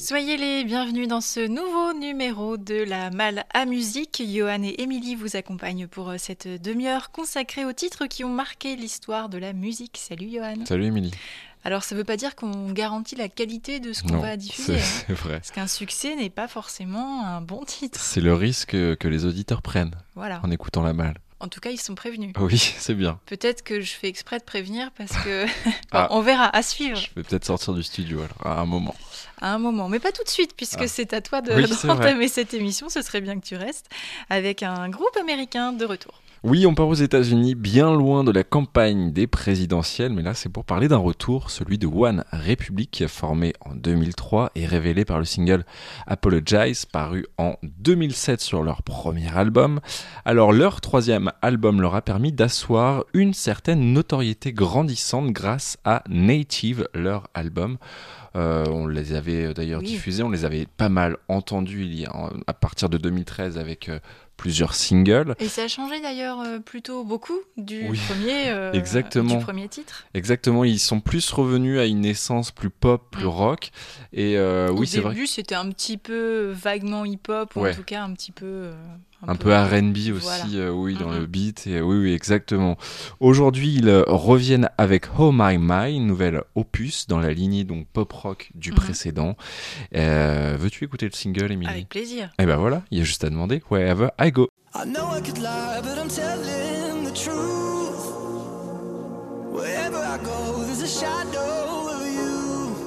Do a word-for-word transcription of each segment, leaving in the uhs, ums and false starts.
Soyez les bienvenus dans ce nouveau numéro de la Malle à musique. Johan et Émilie vous accompagnent pour cette demi-heure consacrée aux titres qui ont marqué l'histoire de la musique. Salut Johan. Salut Émilie. Alors ça ne veut pas dire qu'on garantit la qualité de ce qu'on non, va diffuser. C'est, hein. c'est vrai. Parce qu'un succès n'est pas forcément un bon titre. C'est le risque que les auditeurs prennent voilà. en écoutant la Malle. En tout cas, ils sont prévenus. Oui, c'est bien. Peut-être que je fais exprès de prévenir parce que... bon, ah, on verra, à suivre. Je vais peut-être sortir du studio alors, à un moment. À un moment, mais pas tout de suite, puisque ah. c'est à toi de, oui, d'entamer cette émission. Ce serait bien que tu restes avec un groupe américain de retour. Oui, on part aux États-Unis, bien loin de la campagne des présidentielles, mais là c'est pour parler d'un retour, celui de One Republic, qui a formé en deux mille trois et révélé par le single Apologize, paru en deux mille sept sur leur premier album. Alors leur troisième album leur a permis d'asseoir une certaine notoriété grandissante grâce à Native, leur album. Euh, on les avait d'ailleurs oui. diffusés, on les avait pas mal entendus il y a, à partir de deux mille treize avec euh, plusieurs singles. Et ça a changé d'ailleurs euh, plutôt beaucoup du, oui. premier, euh, Exactement. du premier titre. Exactement, ils sont plus revenus à une essence plus pop, plus mmh. rock. Et euh, Au oui, c'est début, vrai. c'était un petit peu vaguement hip-hop, ou ouais. en tout cas un petit peu... Euh... Un, un peu, peu R and B aussi, voilà. euh, oui, dans mm-hmm. le beat. Et, oui, oui, exactement. Aujourd'hui, ils euh, reviennent avec Oh My My, une nouvelle opus dans la lignée donc pop-rock du mm-hmm. précédent. Euh, veux-tu écouter le single, Émilie ? Avec plaisir. Et ben voilà, il y a juste à demander Wherever I Go. I know I could lie, but I'm telling the truth. Wherever I go, there's a shadow of you.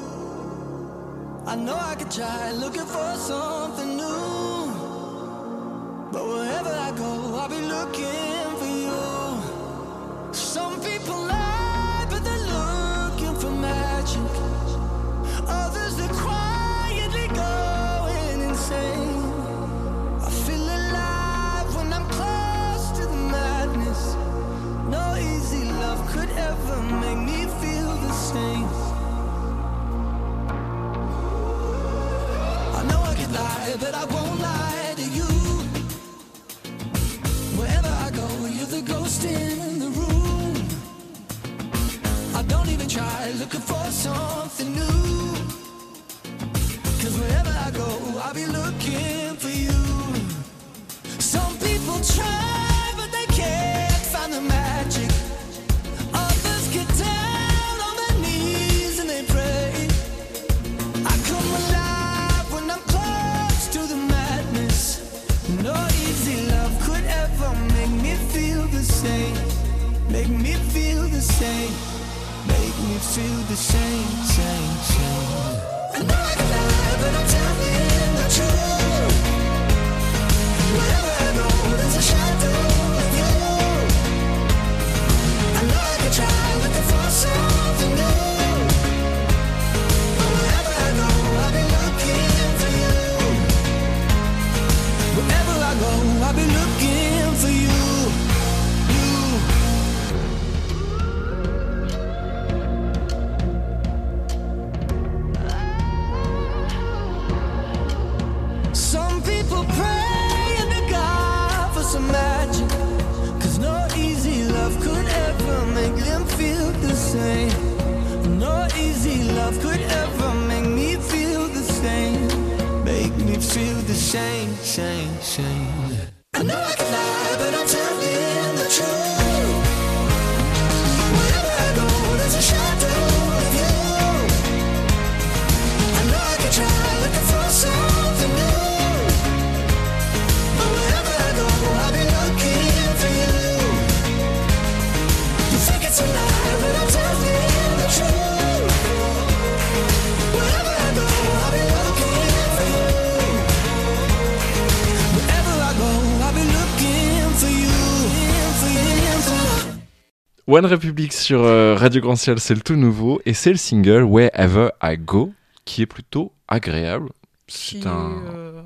I know I could try looking for something new. But wherever I go, I'll be looking for you. Some people lie, but they're looking for magic. Others, they're quietly going insane. I feel alive when I'm close to the madness. No easy love could ever make me feel the same. I know I could lie, but I won't lie to you. The ghost in the room. I don't even try looking for something new. Cause wherever I go, I'll be looking for you. Some people try, but they can't find the magic. Others get down on their knees and they pray. I come alive when I'm close to the madness. No easy love could ever make me feel the same. Make me feel the same. Make me feel the same, same, same. I know I can lie, but I'm telling the truth. Wherever I go, there's a shadow of you. I know I can try looking for something new. But wherever I go, I'll be looking for you. Wherever I go, I'll be looking for you. Some people pray to God for some magic. Cause no easy love could ever make them feel the same. No easy love could ever make me feel the same. Make me feel the same, same, same. I know I can lie, but I'm telling the truth. Wherever I go, there's a shadow of you. I know I can try looking for something new. But wherever I go, I'll be looking for you. You think it's a lie, but I'm telling the truth. Wherever I go, I'll be looking for you. Wherever I go, I'll be looking for you. For you, for you. One Republic sur euh, Radio Grand Ciel, c'est le tout nouveau et c'est le single Wherever I Go qui est plutôt agréable. C'est qui un... euh,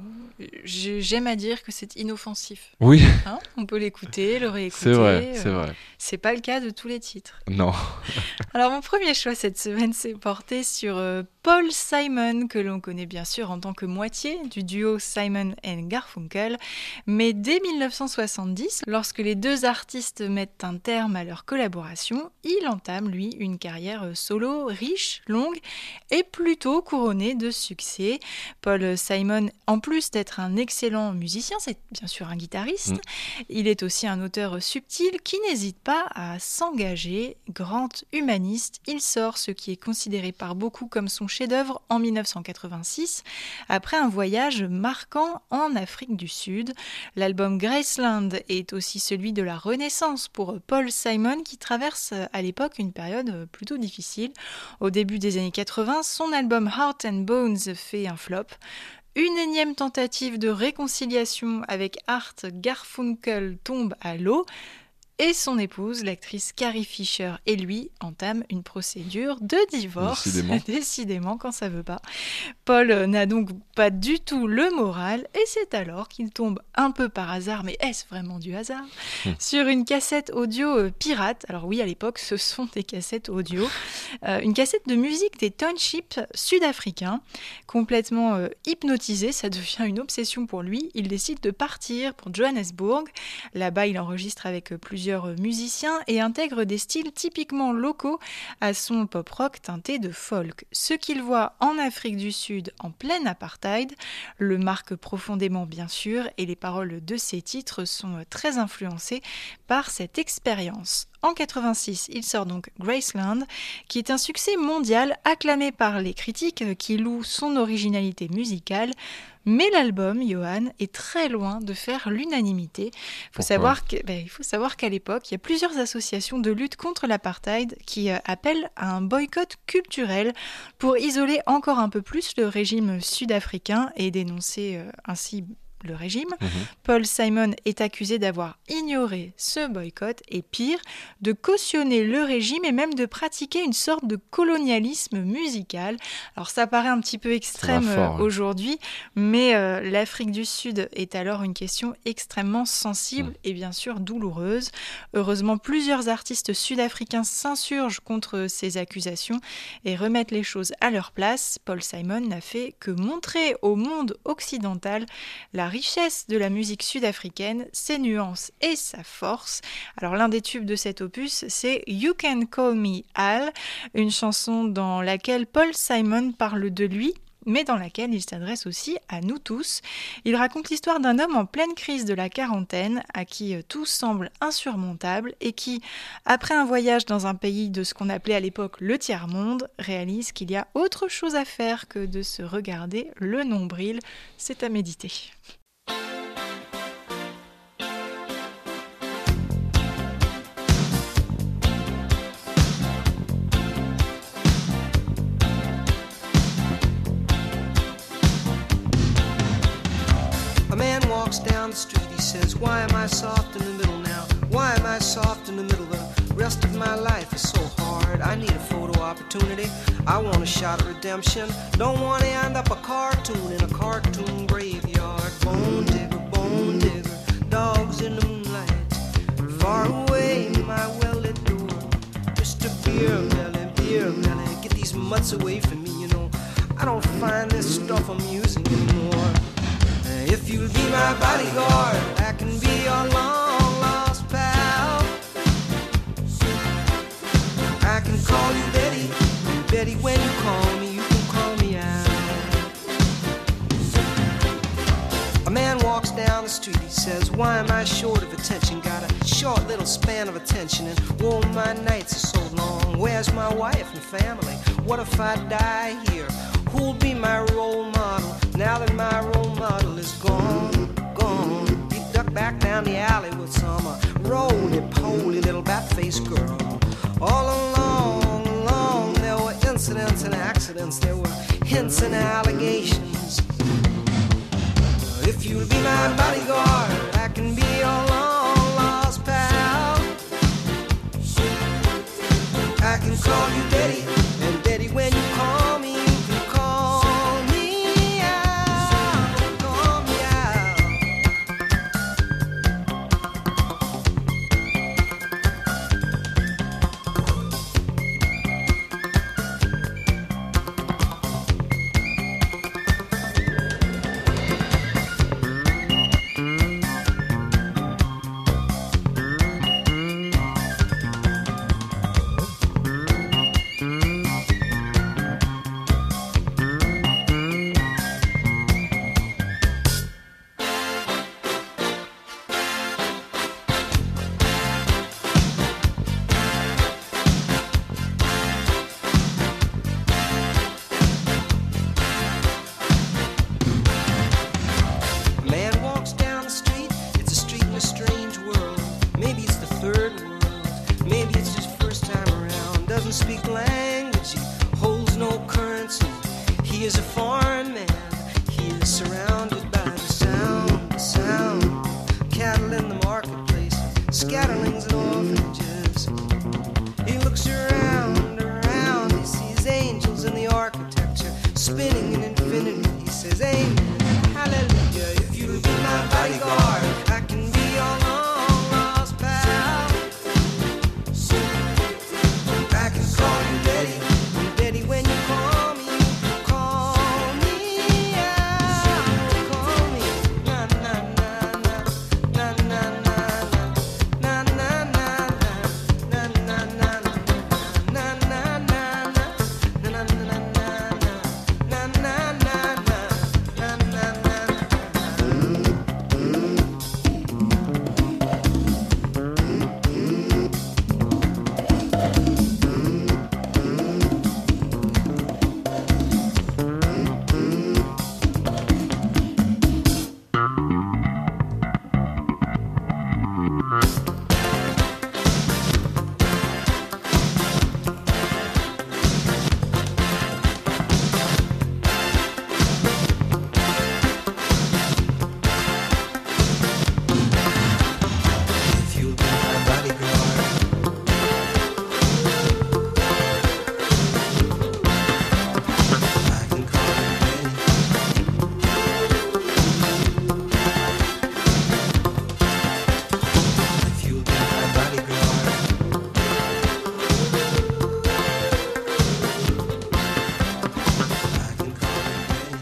j'aime à dire que c'est inoffensif. Oui. Hein, on peut l'écouter, le réécouter. C'est vrai, euh, c'est vrai. C'est pas le cas de tous les titres. Non. Alors mon premier choix cette semaine s'est porté sur euh, Paul Simon, que l'on connaît bien sûr en tant que moitié du duo Simon and Garfunkel. Mais dès dix-neuf cent soixante-dix, lorsque les deux artistes mettent un terme à leur collaboration, il entame lui une carrière solo riche, longue et plutôt couronnée de succès. Paul Simon, en plus d'être un excellent musicien, c'est bien sûr un guitariste, mmh. il est aussi un auteur subtil qui n'hésite pas à s'engager. Grand humaniste, il sort ce qui est considéré par beaucoup comme son chef-d'œuvre en dix-neuf cent quatre-vingt-six, après un voyage marquant en Afrique du Sud. L'album Graceland est aussi celui de la Renaissance pour Paul Simon, qui traverse à l'époque une période plutôt difficile. Au début des années quatre-vingts, son album Heart and Bones fait un flop. Une énième tentative de réconciliation avec Art Garfunkel tombe à l'eau. Et son épouse, l'actrice Carrie Fisher, et lui entament une procédure de divorce. Décidément. Décidément, quand ça veut pas. Paul n'a donc pas du tout le moral, et c'est alors qu'il tombe un peu par hasard, mais est-ce vraiment du hasard, mmh. sur une cassette audio euh, pirate. Alors oui, à l'époque, ce sont des cassettes audio. Euh, une cassette de musique des townships sud-africains. Complètement euh, hypnotisé, ça devient une obsession pour lui. Il décide de partir pour Johannesburg. Là-bas, il enregistre avec euh, plusieurs musiciens et intègre des styles typiquement locaux à son pop-rock teinté de folk. Ce qu'il voit en Afrique du Sud en pleine apartheid le marque profondément bien sûr, et les paroles de ses titres sont très influencées par cette expérience. En quatre-vingt-six, il sort donc Graceland, qui est un succès mondial acclamé par les critiques qui louent son originalité musicale. Mais l'album, Johan, est très loin de faire l'unanimité. Faut savoir que, ben, il faut savoir qu'à l'époque, il y a plusieurs associations de lutte contre l'apartheid qui euh, appellent à un boycott culturel pour isoler encore un peu plus le régime sud-africain et dénoncer euh, ainsi le régime. Mmh. Paul Simon est accusé d'avoir ignoré ce boycott et pire, de cautionner le régime et même de pratiquer une sorte de colonialisme musical. Alors ça paraît un petit peu extrême fort, euh, aujourd'hui, mais euh, l'Afrique du Sud est alors une question extrêmement sensible mmh. et bien sûr douloureuse. Heureusement, plusieurs artistes sud-africains s'insurgent contre ces accusations et remettent les choses à leur place. Paul Simon n'a fait que montrer au monde occidental la richesse de la musique sud-africaine, ses nuances et sa force. Alors l'un des tubes de cet opus, c'est You Can Call Me Al, une chanson dans laquelle Paul Simon parle de lui, mais dans laquelle il s'adresse aussi à nous tous. Il raconte l'histoire d'un homme en pleine crise de la quarantaine, à qui tout semble insurmontable et qui, après un voyage dans un pays de ce qu'on appelait à l'époque le tiers-monde, réalise qu'il y a autre chose à faire que de se regarder le nombril. C'est à méditer. Down the street, he says, why am I soft in the middle now? Why am I soft in the middle? The rest of my life is so hard. I need a photo opportunity. I want a shot at redemption. Don't want to end up a cartoon in a cartoon graveyard. Bone digger, bone digger, dogs in the moonlight. Far away, my well-lit door. Mister Beer Melly, Beer Melly, get these mutts away from me, you know. I don't find this stuff amusing anymore. If you'll be my bodyguard, I can be your long lost pal. I can call you Betty, Betty when you call me, you can call me out. A man walks down the street, he says, why am I short of attention? Got a short little span of attention and oh my nights are so long. Where's my wife and family? What if I die here? Who'll be my role model now that my role model is gone, gone? He ducked back down the alley with some uh, roly-poly little bat-faced girl. All along, along, there were incidents and accidents. There were hints and allegations. If you'll be my bodyguard, I can be your long-lost pal. I can call you Betty, and Betty when you call me, you can call me out, call me out. doesn't speak language, he holds no currency. He is a foreign man, he is surrounded by the sound, the sound. Cattle in the marketplace, scatterlings and orphanages. He looks around, around, he sees angels in the architecture, spinning in infinity. He says, amen, hallelujah. If you'll be my bodyguard, I can be your long lost pal. I can call you Daddy, I'm Daddy when you call me. Call me out, call me. Na na na na, na na na na, na na na na, na na na na, na na na na, na na na na, na na na na, na na na. If you'll be my bodyguard, I can call you Daddy. If you'll be my bodyguard, I can call you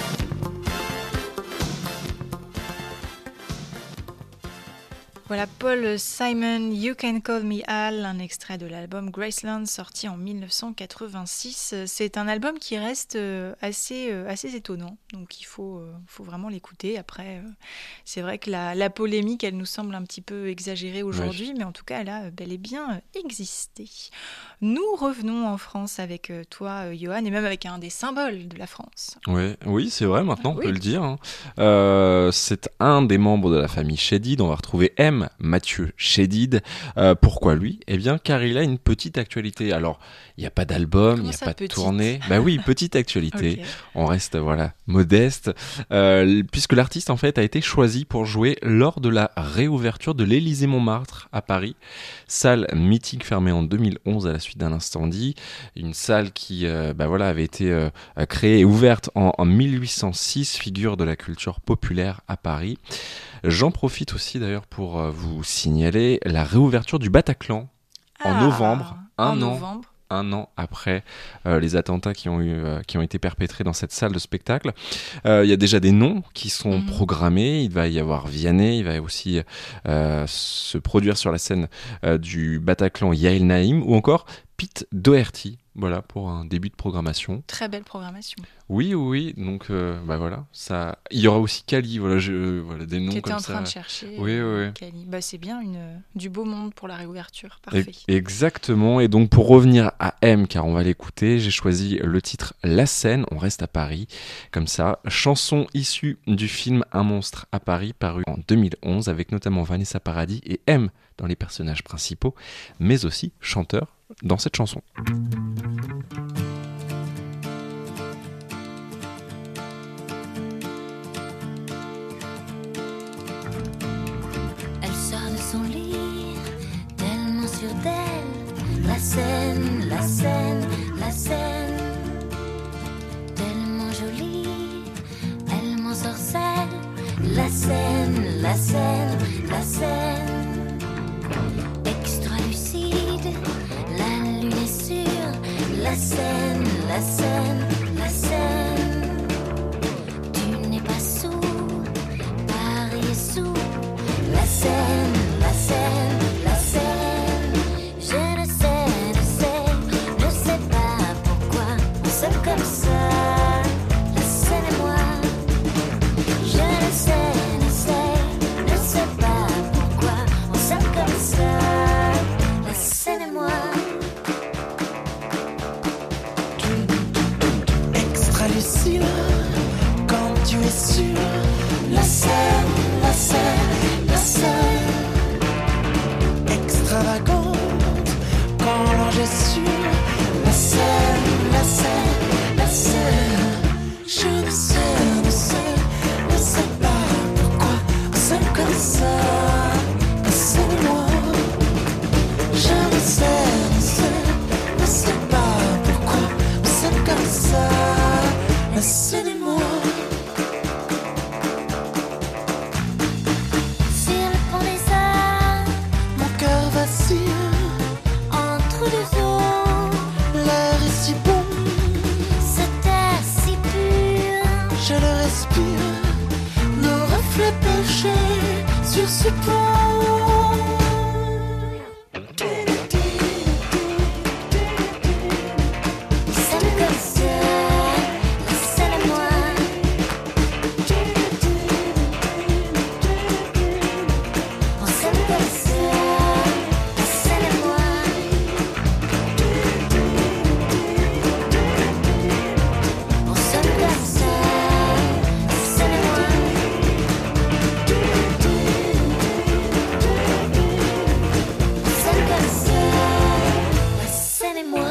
Daddy. Voilà Paul Simon, You Can Call Me Al, un extrait de l'album Graceland sorti en mille neuf cent quatre-vingt-six. C'est un album qui reste euh, assez, euh, assez étonnant, donc il faut, euh, faut vraiment l'écouter. Après, euh, c'est vrai que la, la polémique, elle nous semble un petit peu exagérée aujourd'hui, mais en tout cas, elle a euh, bel et bien euh, existé. Nous revenons en France avec euh, toi, euh, Johan, et même avec un des symboles de la France. Ouais, oui, c'est vrai, maintenant on Oui. peut le dire. hein. Euh, c'est un des membres de la famille Chédid. On va retrouver M, Mathieu Chédid. Euh, pourquoi lui ? Eh bien, car il a une petite actualité. Alors, il n'y a pas d'album, il Comment n'y a ça, pas de petite ? tournée. Bah oui, petite actualité. Ok. On reste, voilà, modeste. Euh, puisque l'artiste, en fait, a été choisi pour jouer lors de la réouverture de l'Élysée-Montmartre à Paris. Salle mythique fermée en deux mille onze à la suite d'un incendie. Une salle qui, euh, bah voilà, avait été euh, créée et ouverte en, en mille huit cent six, figure de la culture populaire à Paris. J'en profite aussi d'ailleurs pour euh, vous signaler la réouverture du Bataclan en Ah, novembre, un en an. novembre. un an après euh, les attentats qui ont, eu, euh, qui ont été perpétrés dans cette salle de spectacle. Euh, Il y a déjà des noms qui sont Mhm. programmés. Il va y avoir Vianney, il va aussi euh, se produire sur la scène euh, du Bataclan Yael Naïm ou encore Pete Doherty. Voilà, pour un début de programmation. Très belle programmation. Oui, oui, oui. Donc, euh, bah voilà, ça. Il y aura aussi Kali. Voilà, je, euh, voilà des noms Tu étais comme en ça. train de chercher. Oui, euh, oui, oui. Cali. Bah, c'est bien une, du beau monde pour la réouverture. E- Parfait. Exactement. Et donc, pour revenir à M, car on va l'écouter, j'ai choisi le titre La Seine. On reste à Paris. Comme ça, chanson issue du film Un monstre à Paris, paru en deux mille onze, avec notamment Vanessa Paradis et M dans les personnages principaux, mais aussi chanteur dans cette chanson. Elle sort de son lit, tellement sûre d'elle. La Seine, la Seine, la Seine, tellement jolie, elle m'ensorcelle. La Seine, la Seine, la Seine, extra lucide, la lune est sûre. La Seine, la Seine, la Seine, tu n'es pas sourd, Paris est sourd. La Seine, la Seine, la Seine, je ne sais, ne sais, ne sais pas pourquoi on s'aime comme ça. La Seine et moi, je ne sais, ne sais, ne sais pas pourquoi on s'aime comme ça. La Seine et moi. des eaux. L'air est si bon, Cet air si pur, je le respire. Nos reflets penchés sur ce pont. ça me comme ça, la Seine et moi. On s'aime comme ça, la Seine et moi. On s'aime comme ça, la Seine et moi. On s'aime comme ça, la Seine et moi.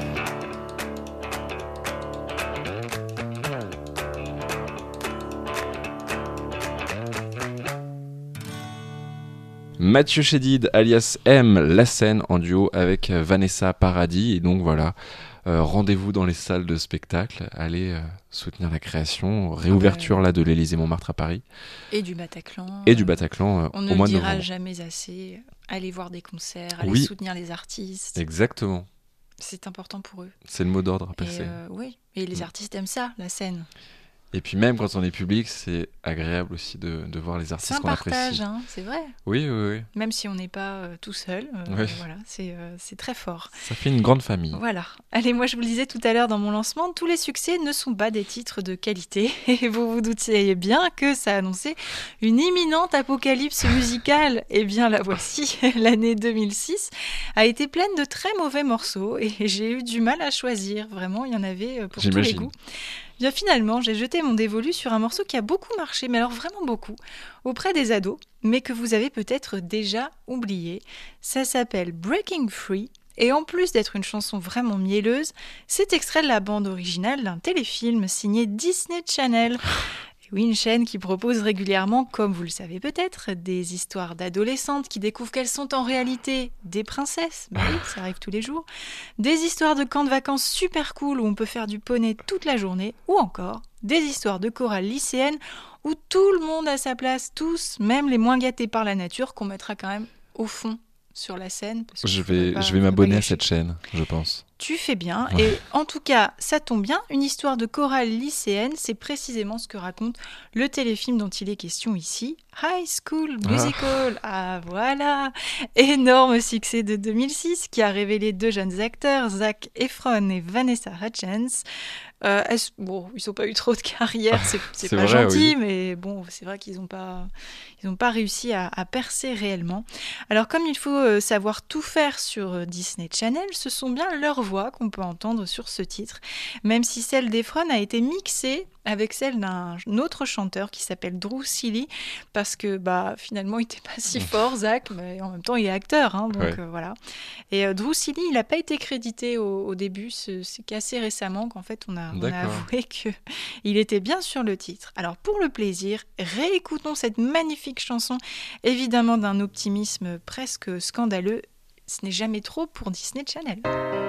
Mathieu Chédid, alias M, La Seine, en duo avec Vanessa Paradis. Et donc voilà, euh, rendez-vous dans les salles de spectacle, allez euh, soutenir la création, réouverture là de l'Élysée-Montmartre à Paris Et du Bataclan. et du Bataclan euh, On au ne mois le de dira novembre. jamais assez. Allez voir des concerts, allez Oui. soutenir les artistes. Exactement, C'est important pour eux. c'est le mot d'ordre à Et, passer. euh, oui. Et les Mm. artistes aiment ça, la scène. Et puis même quand on est public, c'est agréable aussi de, de voir les C'est artistes un qu'on partage, apprécie. hein, c'est vrai. Oui, oui, oui, Même si on n'est pas euh, tout seul, euh, Oui. voilà, c'est euh, c'est très fort. ça fait une grande famille. Voilà. Allez, moi je vous le disais tout à l'heure dans mon lancement, tous les succès ne sont pas des titres de qualité. Et vous vous doutiez bien que ça annonçait une imminente apocalypse musicale. Eh bien la voici, l'année deux mille six a été pleine de très mauvais morceaux et j'ai eu du mal à choisir. Vraiment, il y en avait euh, pour tous les J'imagine. goûts. Bien finalement, j'ai jeté mon dévolu sur un morceau qui a beaucoup marché, mais alors vraiment beaucoup, auprès des ados, mais que vous avez peut-être déjà oublié. Ça s'appelle Breaking Free. Et en plus d'être une chanson vraiment mielleuse, c'est extrait de la bande originale d'un téléfilm signé Disney Channel. Et oui, une chaîne qui propose régulièrement, comme vous le savez peut-être, des histoires d'adolescentes qui découvrent qu'elles sont en réalité des princesses. Bah oui, ça arrive tous les jours. Des histoires de camps de vacances super cool où on peut faire du poney toute la journée. Ou encore des histoires de chorale lycéenne où tout le monde a sa place, tous, même les moins gâtés par la nature, qu'on mettra quand même au fond sur la scène. Parce Je qu'il faudrait vais, pas- je vais faudrait pas m'abonner à gâcher. cette chaîne, je pense. Tu fais bien. Ouais. Et en tout cas, ça tombe bien. Une histoire de chorale lycéenne, c'est précisément ce que raconte le téléfilm dont il est question ici. High School Musical. Ah, voilà. Énorme succès de deux mille six qui a révélé deux jeunes acteurs, Zac Efron et Vanessa Hudgens. Euh, est-ce- bon, ils n'ont pas eu trop de carrière, c'est, c'est C'est pas vrai, gentil, oui. mais bon, c'est vrai qu'ils n'ont pas, ils ont pas réussi à, à percer réellement. Alors, comme il faut euh, savoir tout faire sur euh, Disney Channel, ce sont bien leurs voix qu'on peut entendre sur ce titre, même si celle d'Efron a été mixée avec celle d'un autre chanteur qui s'appelle Drew Seeley, parce que bah, finalement, il n'était pas si fort, Zach, mais en même temps, il est acteur, hein, donc Ouais. euh, voilà. Et euh, Drew Seeley, il n'a pas été crédité au, au début, c'est, c'est qu'assez récemment qu'en fait, on a, on a D'accord. avoué qu'il était bien sur le titre. Alors, pour le plaisir, réécoutons cette magnifique chanson, évidemment d'un optimisme presque scandaleux. Ce n'est jamais trop pour Disney Channel.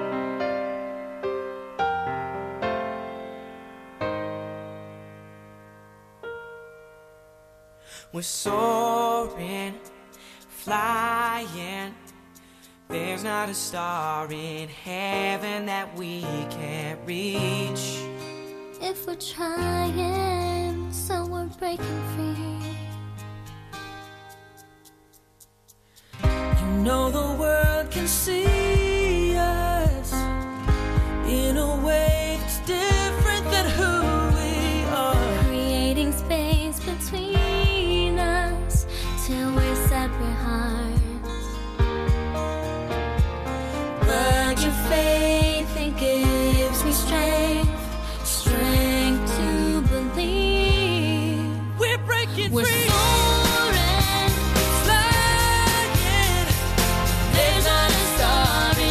We're soaring, flying. There's not a star in heaven that we can't reach. If we're trying, so we're breaking free. You know the world can see us in a way that's different than who we are. Creating space between us till we're separate hearts. But your faith, it gives me strength, strength to believe. We're breaking We're free. soaring, Flying. there's not a star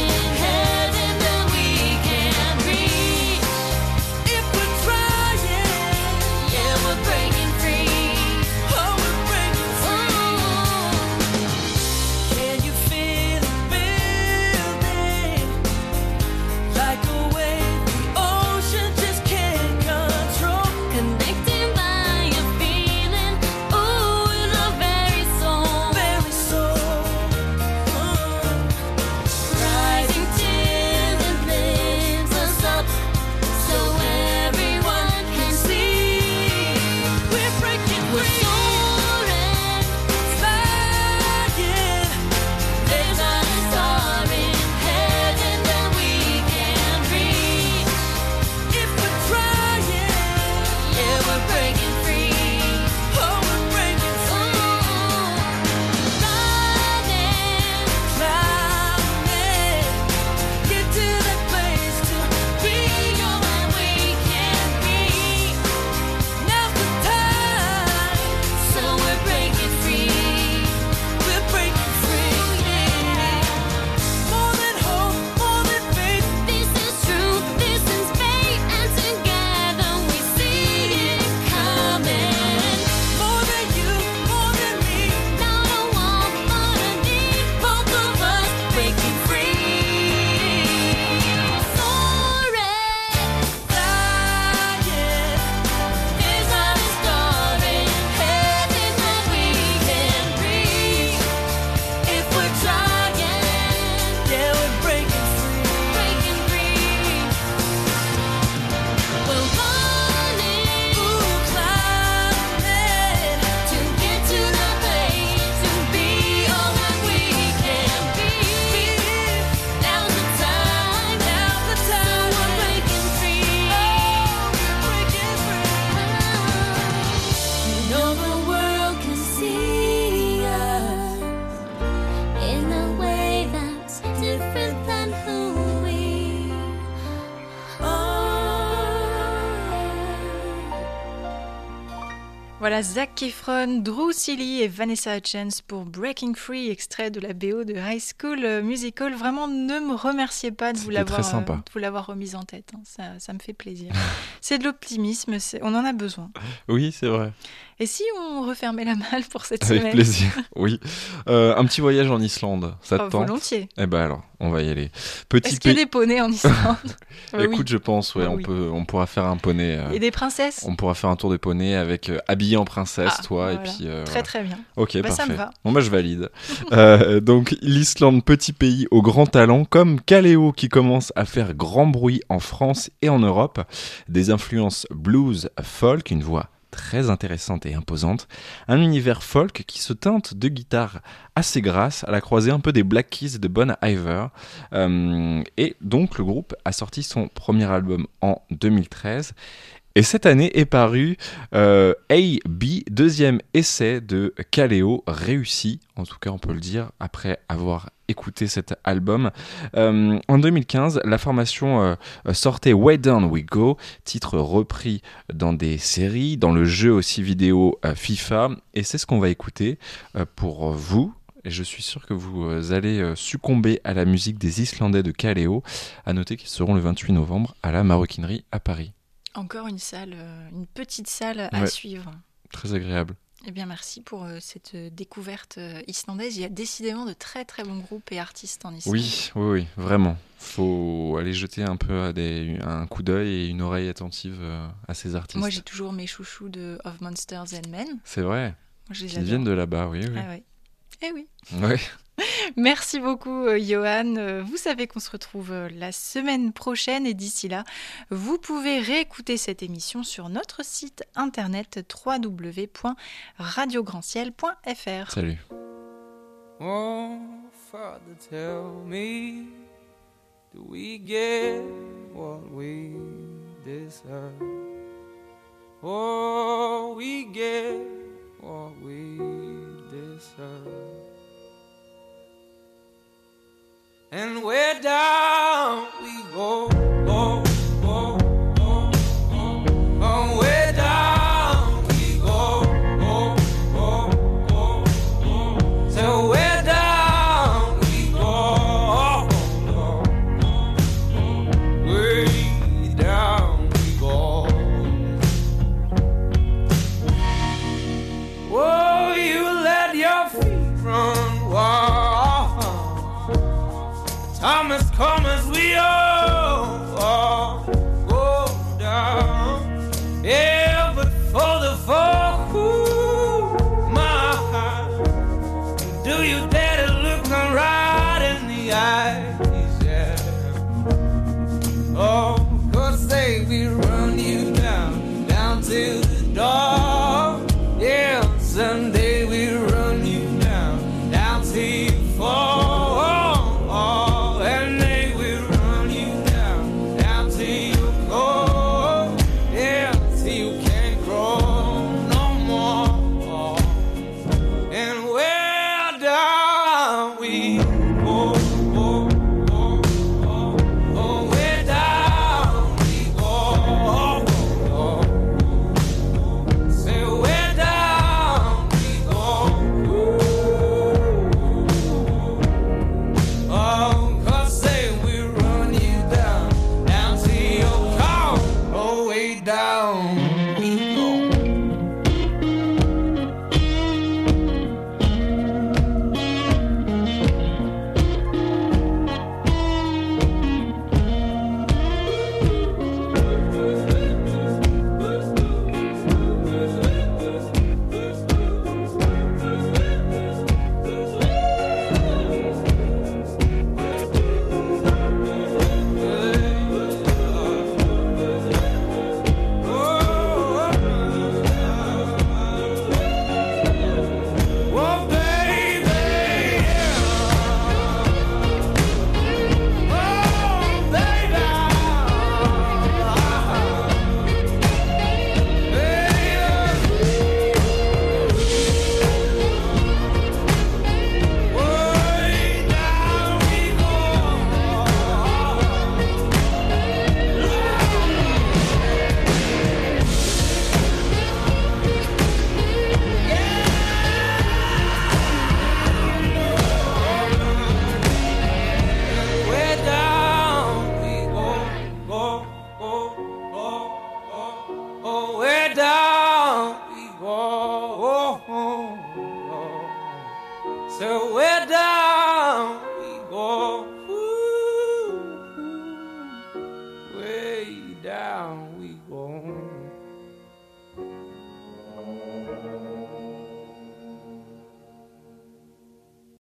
Voilà, Zac Efron, Drew Seeley et Vanessa Hudgens pour Breaking Free, extrait de la B O de High School Musical. Vraiment, ne me remerciez pas de vous, l'avoir, très sympa. euh, de vous l'avoir remise en tête. Hein. Ça, ça me fait plaisir. C'est de l'optimisme, c'est... on en a besoin. Oui, c'est vrai. Et si on refermait la malle pour cette Avec semaine? plaisir, oui. Euh, un petit voyage en Islande, ça te Oh, tente? volontiers. Eh ben alors, on va y aller. Petit Est-ce qu'il y a pays. des poneys en Islande? Euh, Écoute, oui. je pense, ouais, Ah, on oui. peut, on pourra faire un poney. euh, Et des princesses? On pourra faire un tour des poneys avec euh, habillé en princesse, Ah, toi, voilà. et puis. euh, Très voilà. très bien. Ok, Bah, ça parfait. me va. Bon, moi je valide. Euh, donc l'Islande, petit pays au grand talent, comme Kaleo qui commence à faire grand bruit en France et en Europe. Des influences blues, folk, une voix très intéressante et imposante. Un univers folk qui se teinte de guitare assez grasse, à la croisée un peu des Black Keys et de Bon Iver. Euh, et donc le groupe a sorti son premier album en deux mille treize. Et cette année est paru euh, A B, deuxième essai de Kaleo, réussi, en tout cas on peut le dire, après avoir écouté cet album. Euh, en deux mille quinze, la formation euh, sortait Way Down We Go, titre repris dans des séries, dans le jeu aussi vidéo euh, FIFA, et c'est ce qu'on va écouter euh, pour vous. Et je suis sûr que vous euh, allez euh, succomber à la musique des Islandais de Kaleo. À noter qu'ils seront le vingt-huit novembre à la Maroquinerie à Paris. Encore une salle, euh, une petite salle à Ouais. suivre. Très agréable. Eh bien, merci pour euh, cette euh, découverte euh, islandaise. Il y a décidément de très très bons groupes et artistes en Islande. Oui, oui, oui, vraiment. Faut aller jeter un peu à des, un coup d'œil et une oreille attentive euh, à ces artistes. Moi, j'ai toujours mes chouchous de Of Monsters and Men. C'est vrai. Moi, je les Ils adore. viennent de là-bas, oui, oui. Ah ouais. Eh oui. Ouais. Merci beaucoup, euh, Johan. Euh, Vous savez qu'on se retrouve euh, la semaine prochaine et d'ici là, vous pouvez réécouter cette émission sur notre site internet w w w point radio grand ciel point f r. Salut. Oh, Father, tell me, do we get what we deserve? Oh, we get what we deserve. And where down we go, oh, oh, oh, oh, oh, where down we go, oh, oh, oh, oh, so where down we go, oh, oh, way down we go. Oh, you let your feet run wild. Time is coming. down we go